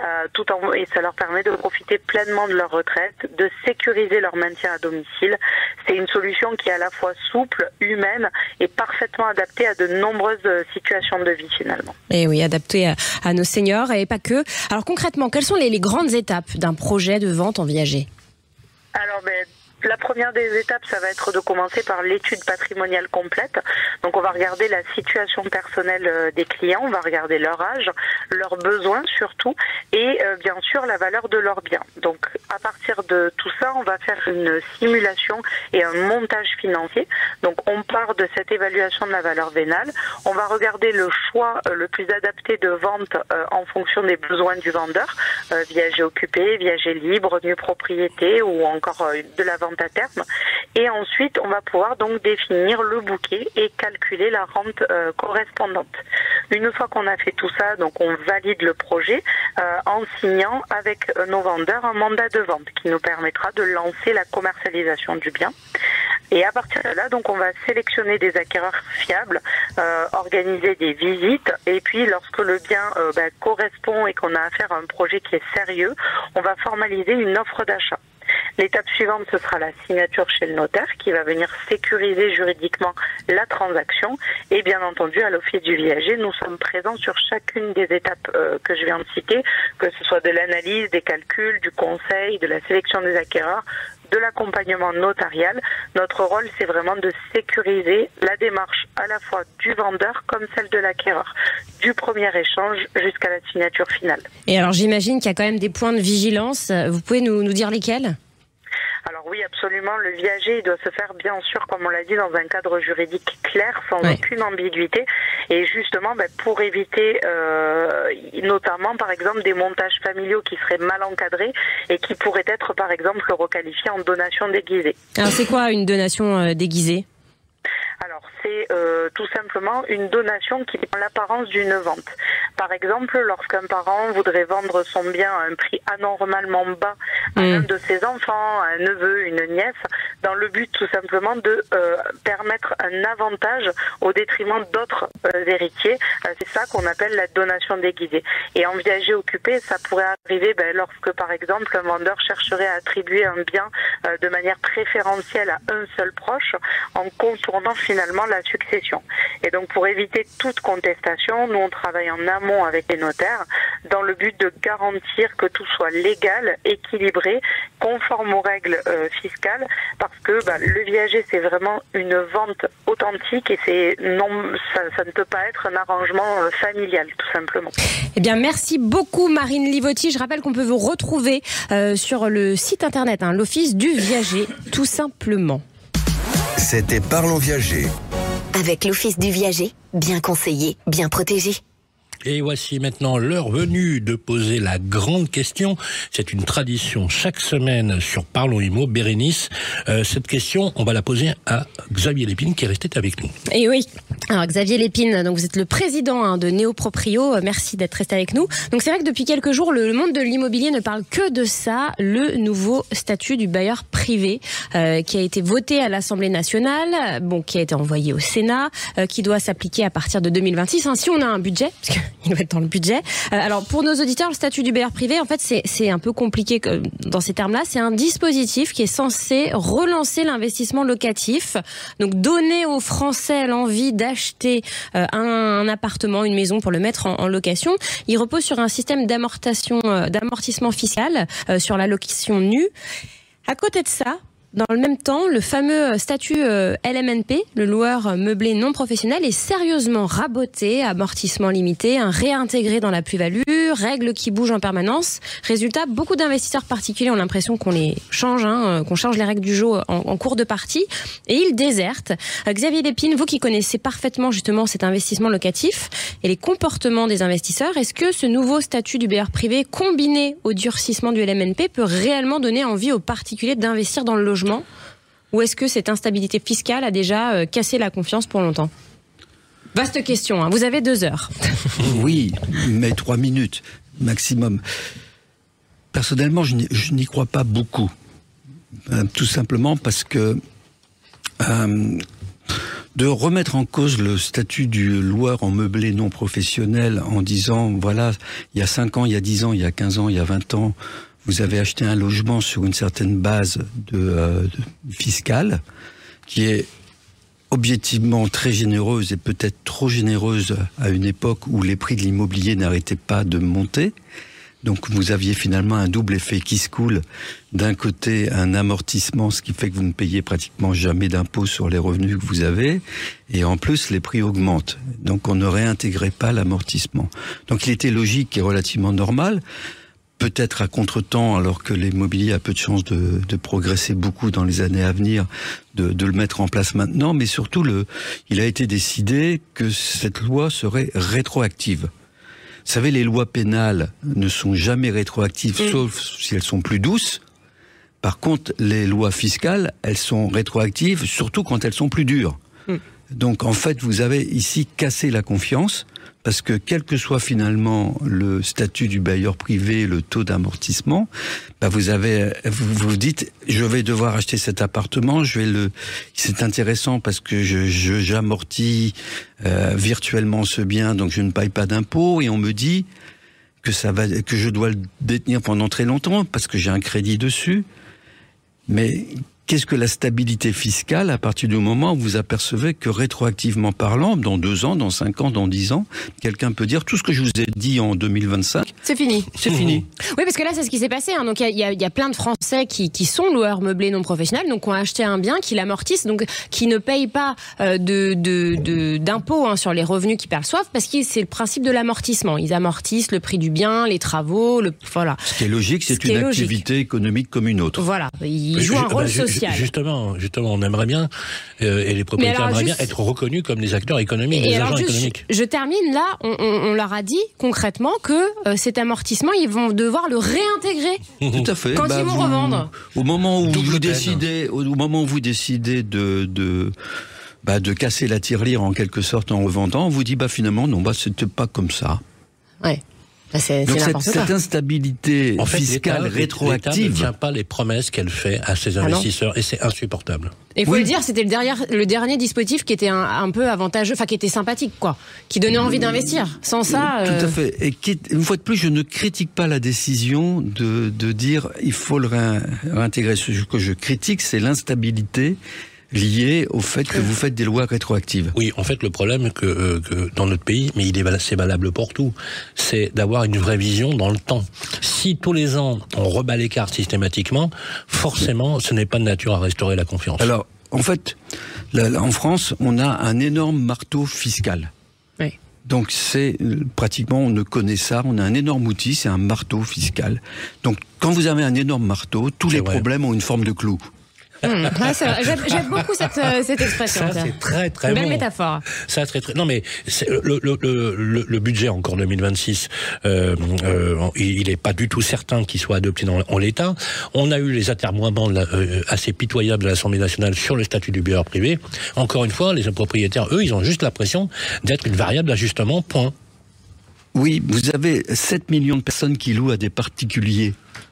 et ça leur permet de profiter pleinement de leur retraite, de sécuriser leur maintien à domicile. C'est une solution qui est à la fois souple, humaine et parfaitement adaptée à de nombreuses situations de vie finalement. Et oui, adaptée à nos seniors et pas que. Alors concrètement, quelles sont les grandes étapes d'un projet de vente en viager ? Alors, la première des étapes, ça va être de commencer par l'étude patrimoniale complète. Donc on va regarder la situation personnelle des clients, on va regarder leur âge, leurs besoins surtout, et bien sûr la valeur de leurs biens. Donc à partir de tout ça, on va faire une simulation et un montage financier. Donc on part de cette évaluation de la valeur vénale, on va regarder le choix le plus adapté de vente en fonction des besoins du vendeur, viager occupé, viager libre, nue propriété ou encore de la vente à terme, et ensuite on va pouvoir donc définir le bouquet et calculer la rente correspondante. Une fois qu'on a fait tout ça, donc on valide le projet en signant avec nos vendeurs un mandat de vente qui nous permettra de lancer la commercialisation du bien. Et à partir de là, donc on va sélectionner des acquéreurs fiables, organiser des visites, et puis lorsque le bien correspond et qu'on a affaire à un projet qui est sérieux, on va formaliser une offre d'achat. L'étape suivante, ce sera la signature chez le notaire qui va venir sécuriser juridiquement la transaction. Et bien entendu, à l'Office du viager, nous sommes présents sur chacune des étapes que je viens de citer, que ce soit de l'analyse, des calculs, du conseil, de la sélection des acquéreurs, de l'accompagnement notarial. Notre rôle, c'est vraiment de sécuriser la démarche à la fois du vendeur comme celle de l'acquéreur, du premier échange jusqu'à la signature finale. Et alors j'imagine qu'il y a quand même des points de vigilance. Vous pouvez nous dire lesquels ? Alors oui, absolument. Le viager, il doit se faire, bien sûr, comme on l'a dit, dans un cadre juridique clair, sans aucune ambiguïté. Et justement, pour éviter, notamment, par exemple, des montages familiaux qui seraient mal encadrés et qui pourraient être, par exemple, requalifiés en donation déguisée. Alors c'est quoi une donation déguisée ? Alors, c'est tout simplement une donation qui est en l'apparence d'une vente. Par exemple, lorsqu'un parent voudrait vendre son bien à un prix anormalement bas à un de ses enfants, à un neveu, une nièce, dans le but tout simplement de permettre un avantage au détriment d'autres héritiers. C'est ça qu'on appelle la donation déguisée. Et en viager occupé, ça pourrait arriver lorsque, par exemple, un vendeur chercherait à attribuer un bien de manière préférentielle à un seul proche en contournant finalement la succession. Et donc pour éviter toute contestation, nous on travaille en amont avec les notaires dans le but de garantir que tout soit légal, équilibré, conforme aux règles fiscales, parce que le viager c'est vraiment une vente authentique et ça ne peut pas être un arrangement familial tout simplement. Eh bien merci beaucoup Marine Livotti. Je rappelle qu'on peut vous retrouver sur le site internet, l'Office du viager tout simplement. C'était Parlons Viager. Avec l'Office du viager, bien conseillé, bien protégé. Et voici maintenant l'heure venue de poser la grande question. C'est une tradition chaque semaine sur Parlons Immo. Bérénice, cette question, on va la poser à Xavier Lépine qui est resté avec nous. Et oui, alors Xavier Lépine, donc vous êtes le président de Néoproprio. Merci d'être resté avec nous. Donc c'est vrai que depuis quelques jours, le monde de l'immobilier ne parle que de ça, le nouveau statut du bailleur privé qui a été voté à l'Assemblée nationale, qui a été envoyé au Sénat, qui doit s'appliquer à partir de 2026. Si on a un budget, parce qu'il doit être dans le budget. Alors pour nos auditeurs, le statut du bailleur privé, en fait, c'est un peu compliqué dans ces termes-là. C'est un dispositif qui est censé relancer l'investissement locatif, donc donner aux Français l'envie d'acheter un appartement, une maison pour le mettre en location. Il repose sur un système d'amortissement fiscal sur la location nue. À côté de ça, dans le même temps, le fameux statut LMNP, le loueur meublé non professionnel, est sérieusement raboté, amortissement limité, réintégré dans la plus-value, règles qui bougent en permanence. Résultat, beaucoup d'investisseurs particuliers ont l'impression qu'on les change, qu'on change les règles du jeu en cours de partie, et ils désertent. Xavier Lépine, vous qui connaissez parfaitement justement cet investissement locatif et les comportements des investisseurs, est-ce que ce nouveau statut du bailleur privé, combiné au durcissement du LMNP, peut réellement donner envie aux particuliers d'investir dans le logement ? Ou est-ce que cette instabilité fiscale a déjà cassé la confiance pour longtemps ? Vaste question, vous avez 2 heures. Oui, mais 3 minutes. maximum. Personnellement, je n'y crois pas beaucoup. Tout simplement parce que de remettre en cause le statut du loueur en meublé non professionnel en disant, voilà, il y a 5 ans, il y a 10 ans, il y a 15 ans, il y a 20 ans, vous avez acheté un logement sur une certaine base fiscale qui est objectivement très généreuse et peut-être trop généreuse à une époque où les prix de l'immobilier n'arrêtaient pas de monter. Donc vous aviez finalement un double effet qui se coule. D'un côté, un amortissement, ce qui fait que vous ne payez pratiquement jamais d'impôts sur les revenus que vous avez. Et en plus, les prix augmentent. Donc on ne réintégrait pas l'amortissement. Donc il était logique et relativement normal, peut-être à contre-temps, alors que l'immobilier a peu de chances de progresser beaucoup dans les années à venir, de le mettre en place maintenant. Mais surtout, il a été décidé que cette loi serait rétroactive. Vous savez, les lois pénales ne sont jamais rétroactives, sauf si elles sont plus douces. Par contre, les lois fiscales, elles sont rétroactives, surtout quand elles sont plus dures. Donc, en fait, vous avez ici cassé la confiance, parce que quel que soit finalement le statut du bailleur privé, le taux d'amortissement, vous dites, je vais devoir acheter cet appartement, c'est intéressant parce que j'amortis virtuellement ce bien, donc je ne paye pas d'impôts, et on me dit que je dois le détenir pendant très longtemps parce que j'ai un crédit dessus. Mais qu'est-ce que la stabilité fiscale à partir du moment où vous apercevez que rétroactivement parlant, dans 2 ans, dans 5 ans, dans 10 ans, quelqu'un peut dire tout ce que je vous ai dit en 2025. C'est fini. C'est fini. Oui, parce que là, c'est ce qui s'est passé. Donc, il y a plein de Français qui sont loueurs meublés non professionnels, donc qui ont acheté un bien, qui l'amortissent, donc qui ne payent pas d'impôts sur les revenus qu'ils perçoivent, parce que c'est le principe de l'amortissement. Ils amortissent le prix du bien, les travaux, voilà. Ce qui est logique, c'est une activité économique comme une autre. Voilà. Ils jouent un rôle social. Justement, on aimerait bien, et les propriétaires aimeraient bien être reconnus comme des acteurs économiques, des agents économiques. Je termine là, on leur a dit concrètement que cet amortissement, ils vont devoir le réintégrer. Tout à fait. Quand ils vont revendre. Au moment où vous décidez de casser la tirelire en quelque sorte en revendant, on vous dit finalement non, c'était pas comme ça. Ouais. Donc cette instabilité fiscale rétroactive, l'État ne tient pas les promesses qu'elle fait à ses investisseurs, et c'est insupportable. Et il faut le dire, c'était le dernier dispositif qui était un peu avantageux, qui était sympathique, qui donnait envie d'investir. Sans ça... Tout à fait. Et une fois de plus, je ne critique pas la décision de dire il faut le réintégrer. Ce que je critique, c'est l'instabilité lié au fait que vous faites des lois rétroactives. Oui, en fait, le problème que dans notre pays, mais c'est valable pour tout, c'est d'avoir une vraie vision dans le temps. Si tous les ans, on rebat les cartes systématiquement, forcément, ce n'est pas de nature à restaurer la confiance. Alors, en fait, en France, on a un énorme marteau fiscal. Oui. Donc pratiquement, on ne connaît ça, on a un énorme outil, c'est un marteau fiscal. Donc, quand vous avez un énorme marteau, tous les problèmes ont une forme de clou. J'aime beaucoup cette expression. Ça, c'est très très bon. Belle métaphore. Ça, non, mais le budget encore 2026, il n'est pas du tout certain qu'il soit adopté en l'état. On a eu les atermoiements assez pitoyables de l'Assemblée nationale sur le statut du bailleur privé. Encore une fois, les propriétaires, eux, ils ont juste l'impression d'être une variable d'ajustement, point. Oui, vous avez 7 millions de personnes qui louent à des particuliers.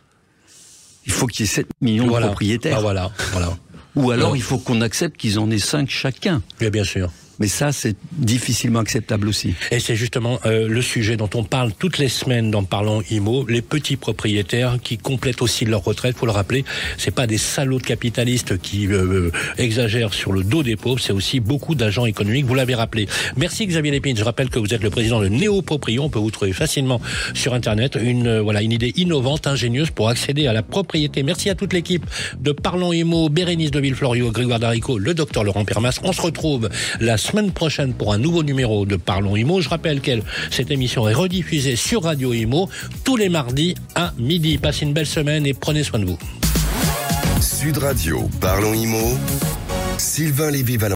Il faut qu'il y ait 7 millions de propriétaires. Voilà. Ou alors, il faut qu'on accepte qu'ils en aient 5 chacun. Oui, bien sûr. Mais ça, c'est difficilement acceptable aussi. Et c'est justement le sujet dont on parle toutes les semaines dans Parlons Immo, les petits propriétaires qui complètent aussi leur retraite. Faut le rappeler, c'est pas des salauds de capitalistes qui exagèrent sur le dos des pauvres, c'est aussi beaucoup d'agents économiques, vous l'avez rappelé. Merci Xavier Lépine, je rappelle que vous êtes le président de Néo-Proprio, on peut vous trouver facilement sur Internet, une idée innovante, ingénieuse pour accéder à la propriété. Merci à toute l'équipe de Parlons Immo, Bérénice de Villefloriot, Grégoire Darico, le docteur Laurent Permas. On se retrouve la semaine prochaine pour un nouveau numéro de Parlons Immo. Je rappelle que cette émission est rediffusée sur Radio Immo tous les mardis à midi. Passez une belle semaine et prenez soin de vous. Sud Radio, Parlons Immo, Sylvain Lévy-Valentin.